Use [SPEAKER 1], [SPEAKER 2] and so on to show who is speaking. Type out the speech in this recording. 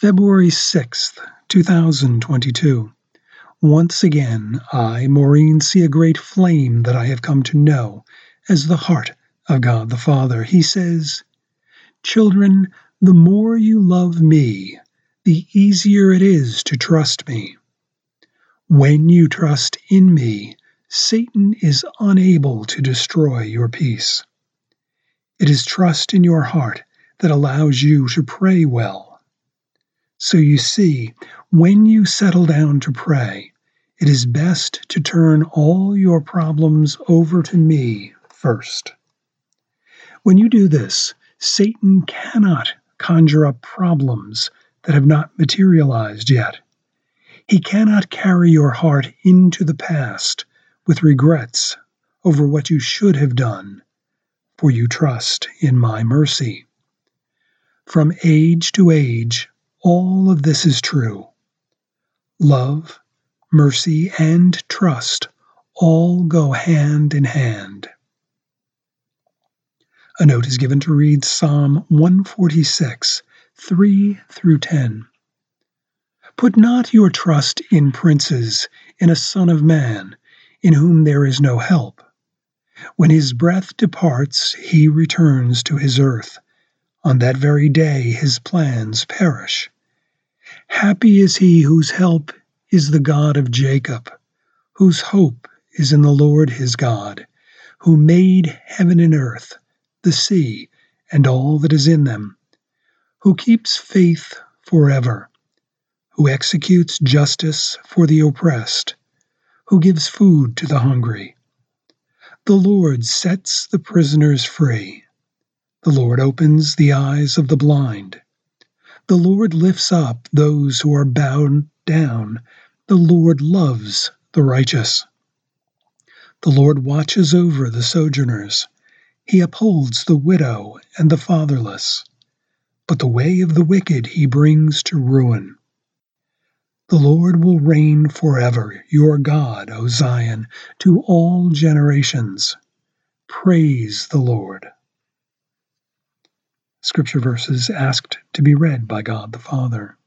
[SPEAKER 1] February 6th, 2022. Once again, I, Maureen, see a great flame that I have come to know as the heart of God the Father. He says, "Children, the more you love me, the easier it is to trust me. When you trust in me, Satan is unable to destroy your peace. It is trust in your heart that allows you to pray well. So you see, when you settle down to pray, it is best to turn all your problems over to me first. When you do this, Satan cannot conjure up problems that have not materialized yet. He cannot carry your heart into the past with regrets over what you should have done, for you trust in my mercy. From age to age, all of this is true. Love, mercy, and trust all go hand in hand." A note is given to read Psalm 146, 3 through 10. "Put not your trust in princes, in a son of man, in whom there is no help. When his breath departs, he returns to his earth. On that very day his plans perish. Happy is he whose help is the God of Jacob, whose hope is in the Lord his God, who made heaven and earth, the sea, and all that is in them, who keeps faith forever, who executes justice for the oppressed, who gives food to the hungry. The Lord sets the prisoners free. The Lord opens the eyes of the blind. The Lord lifts up those who are bowed down. The Lord loves the righteous. The Lord watches over the sojourners. He upholds the widow and the fatherless. But the way of the wicked he brings to ruin. The Lord will reign forever, your God, O Zion, to all generations. Praise the Lord." Scripture verses asked to be read by God the Father.